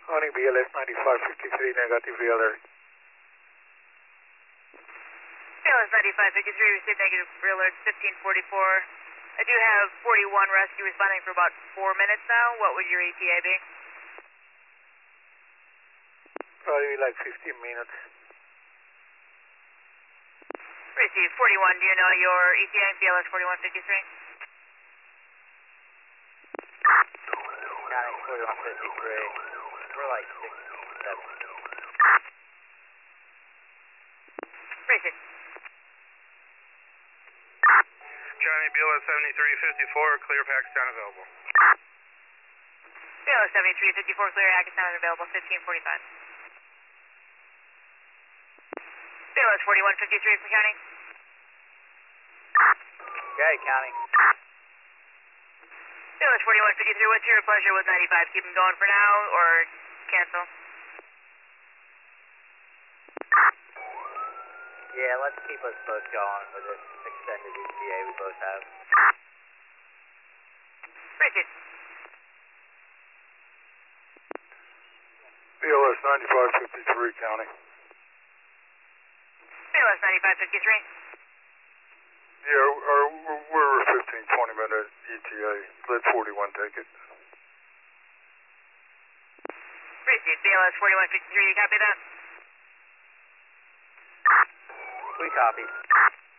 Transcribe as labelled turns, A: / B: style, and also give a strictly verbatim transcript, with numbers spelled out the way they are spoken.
A: Morning, B L S ninety-five fifty-three, negative V L R.
B: B L S ninety-five fifty-three, received negative real alert fifteen forty-four. I do have forty-one rescue responding for about four minutes now. What would your E T A be?
A: Probably like fifteen minutes.
B: Received forty-one, do you know your E T A, B L S forty-one fifty-three?
C: Counting forty-one fifty-three. We're like sixteen, seventeen.
B: Received.
D: County B L S seventy-three fifty-four, clear Pakistan available.
B: B L S seventy-three fifty-four, clear Pakistan available, fifteen forty-five. B L S forty-one fifty-three for county.
C: Okay, counting.
B: B L S forty-one fifty-three, what's your pleasure with ninety-five? Keep them going for now or cancel?
C: Yeah, let's keep us both going with this extended E T A we both have.
B: Received.
A: B L S ninety-five fifty-three, county.
B: B L S ninety-five fifty-three.
A: Yeah, our, we're a fifteen, twenty minute E T A. Let forty-one take it.
B: Received. B L S forty-one fifty-three, you copy that?
C: We copy.